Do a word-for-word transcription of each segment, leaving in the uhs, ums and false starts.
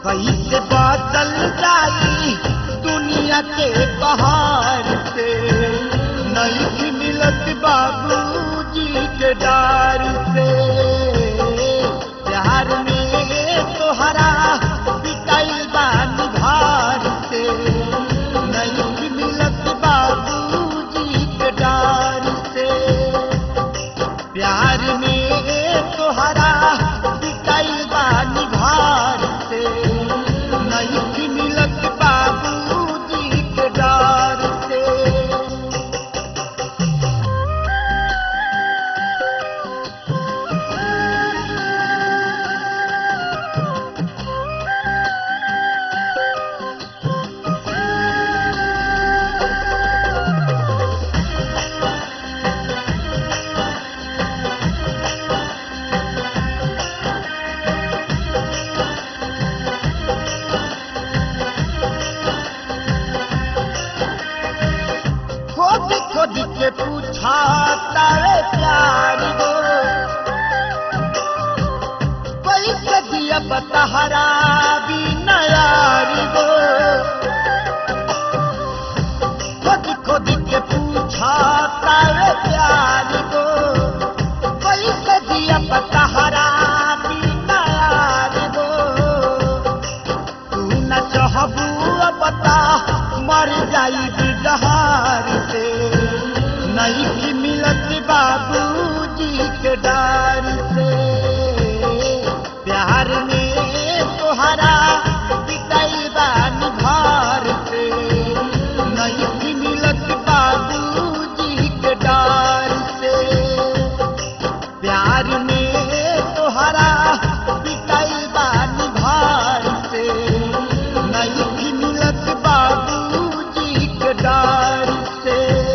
कैसे बदल जाई दुनिया के बहार से नहीं मिलत बाबूजी के डार से प्यार में तोहरा पिटाई बानी भार से नहीं मिलत बाबूजी के डार से प्यार में तोहरा पिटाई बानी भार से नहीं मिलत बाबूजी के डार से। खोद खोद के पूछा तारे प्यार गो कैसे दिया बतहरा भी नयार गो खोद खोद के पूछा तारे प्यार गो कैसे दिया बतहरा भी नयार गो तू न चाहबू बता मर जाई बिजहार से नहीं मिलत बाबूजी के डार से प्यार में तोहरा पिटाई बानी भार से नहीं मिलत बाबूजी के डार से प्यार में तोहरा पिटाई बानी भार से नहीं मिलत बाबूजी के डार से।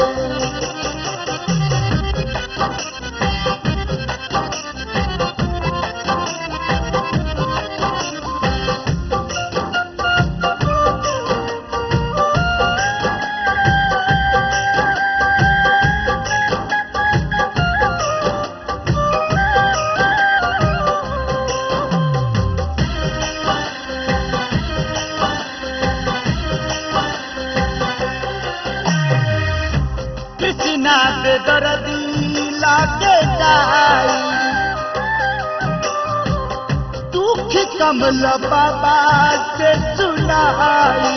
कृष्णा से दर्दी लागे जाई दुख कमल बाबा से सुनाई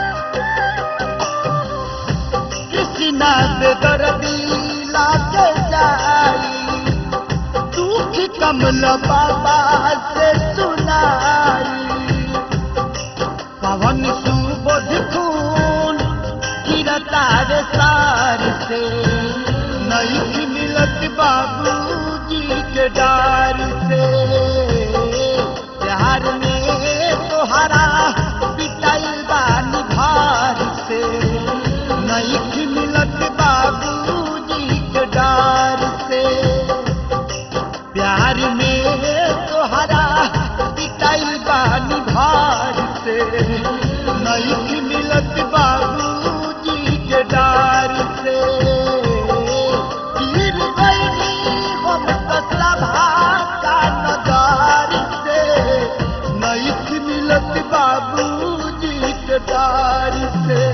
कृष्णा से दर्दी लागे जाई दुख कमल बाबा से सुनाई पवन सुबोध खून गिरता रे सार से नहीं मिलत बाबूजी के डार से प्यार में तोहरा पिटाई बानी भार से नहीं मिलत बाबूजी के डार से प्यार में तोहरा पिटाई बानी भार से नहीं मिलत बाबूजी के डार से गिर गई हम कसला भाका नजार से नहीं मिलत बाबूजी के डार से।